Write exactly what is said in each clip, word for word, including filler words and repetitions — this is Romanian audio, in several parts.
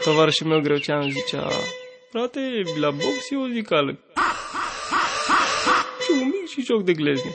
tovarășul meu Greucean zicea: frate, la box e o zicală. Și un mic și joc de glezne.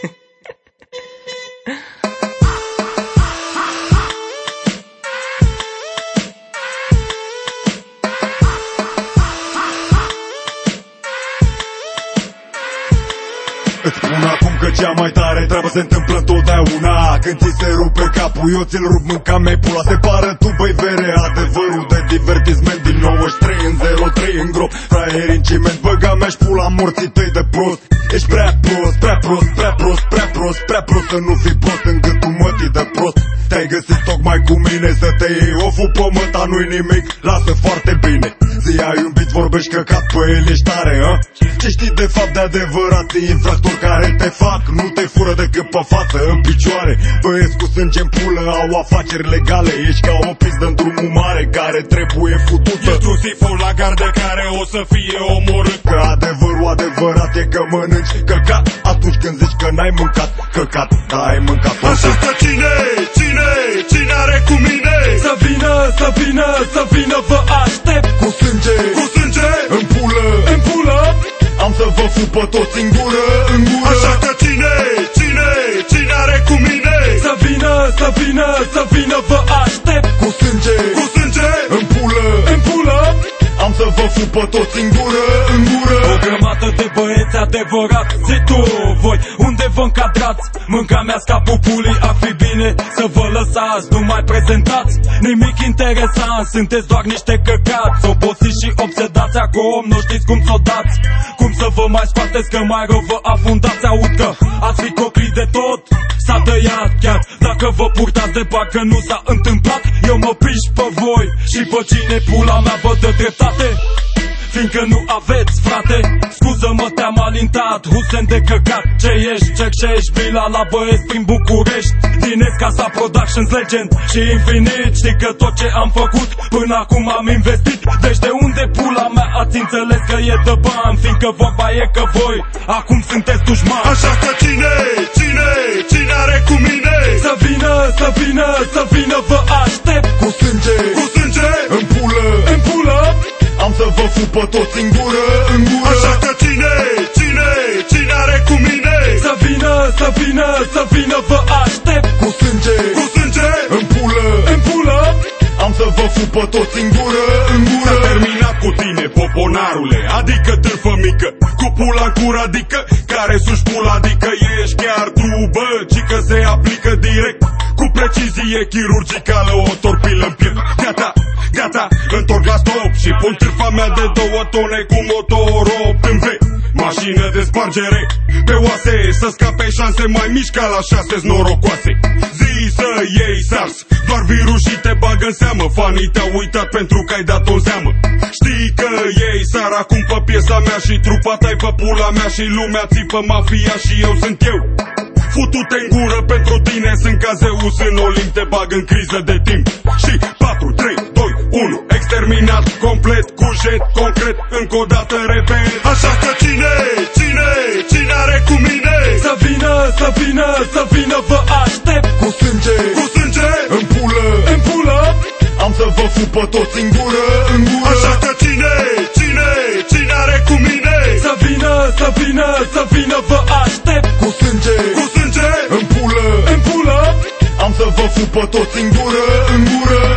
Îți spun acum că cea mai tare treabă se întâmplă întotdeauna când ți se rupe capul, eu ți-l rup, mânca mea pula. Se pară tu, băi, vere, adevărul de divertisment. Din nouăzeci și trei în zero trei în grop, fraieri în ciment. Băga mea-și pula morții tăi de prost. Ești prea prost, prea prost, prea prost, prea prost, prea prost să nu fii prost în gâtul mătii de prost. Te-ai găsit tocmai cu mine să te iei o fupă, măta, nu-i nimic, lasă foarte bine. Zi ai iubit, vorbești căcat, pe el ești tare, a? Ce știi de fapt de adevărații infractori care te fac? Nu te fură decât pe față, în picioare. Băieți cu sânge în pulă au afaceri legale. Ești ca o pizdă într-un mare care trebuie futută. Ești un sifon la gardă care o să fie omorât. Că adevărul adevărat e că mănânci căcat atunci când zici că n-ai mâncat căcat, dar ai mâncat. Așa că cine, cine, cine are cu mine? Să vină, să vină, să vină, vă aștept. Cu sânge, cu sânge, în pulă, în pulă. Am să vă fup pe toți în gură, în gură. Așa că cine, cine, cine are cu mine? Să vină, să vină, să vină, vă aștept. Cu sânge, cu sânge, în pulă, în pulă. Am să vă fup pe toți în gură, în gură. O grămadă de băieți adevărați. Zi tu, voi, unde vă încadrați? Mânca mea scapul pulii, ar fi bine să vă lăsați. Nu mai prezentați nimic interesant, sunteți doar niște căcați. Obosiți și obsedați, acum nu știți cum s-o dați. Cum să vă mai scoateți, că mai rău vă afundați. Aud că ați fi copii de tot, s-a tăiat chiar. Dacă vă purtați de parcă nu s-a întâmplat, eu mă piș pe voi și pe cine pula mea vă dă dreptate. Fiindcă nu aveți, frate, scuză-mă, te-am alintat. Husen de căcat, ce ești, ce ești bila la băieți prin București. Din Escasa Productions Legend și Infinit. Știi că tot ce am făcut până acum am investit. Deci de unde pula mea ați înțeles că e de bani? Fiindcă vorba e că voi acum sunteți dușmani. Așa că cine, cine, cine are cu mine? Să vină, să vină, să vină, vă aștept. Cu sânge, cu sânge, în pulă, în pulă. Am să vă fup pe toți în gură, în gură. Așa că cine, cine, cine are cu mine? Să vină, să vină, să vină, vă aștept. Cu sânge, cu sânge, în pulă, în pulă. Am să vă fup pe toți în gură, în gură. S-a terminat cu tine, poponarule, adică târfă mică, cu pula în cur, adică care sus pula, adică ești chiar tu, bă, ci că se aplică direct, cu precizie chirurgicală, o torpilă în piept. Gata, gata, întorc la stop și pun târfa mea de două tone cu motorul în V. Mașină de spargere pe oase, să scape șanse mai mici ca la șase norocoase. Zi să iei sars, doar virusii te bagă în seamă. Fanii te-au uitat pentru că ai dat o zeamă. Știi că ei sar acum pe piesa mea și trupa ta-i pe pula mea și lumea țipă mafia și eu sunt eu. Futu-te în gură, pentru tine sunt ca Zeus în Olimp, te bag în criză de timp. Și patru, trei, doi, unu, exterminat complet, cu jet concret, încă o dată repet. Așa că cine, cine, cine are cu mine? Să vină, să vină, să vină, vă aștept. Cu sânge, cu sânge, în pulă, în pulă. Am să vă fup pe toți în gură, în gură. Așa că cine, cine, cine are cu mine? Să vină, să vină, să vină, vă aștept. Cu sânge, cu sânge, în pulă, în pulă. Am să vă fup pe toți în gură, în gură.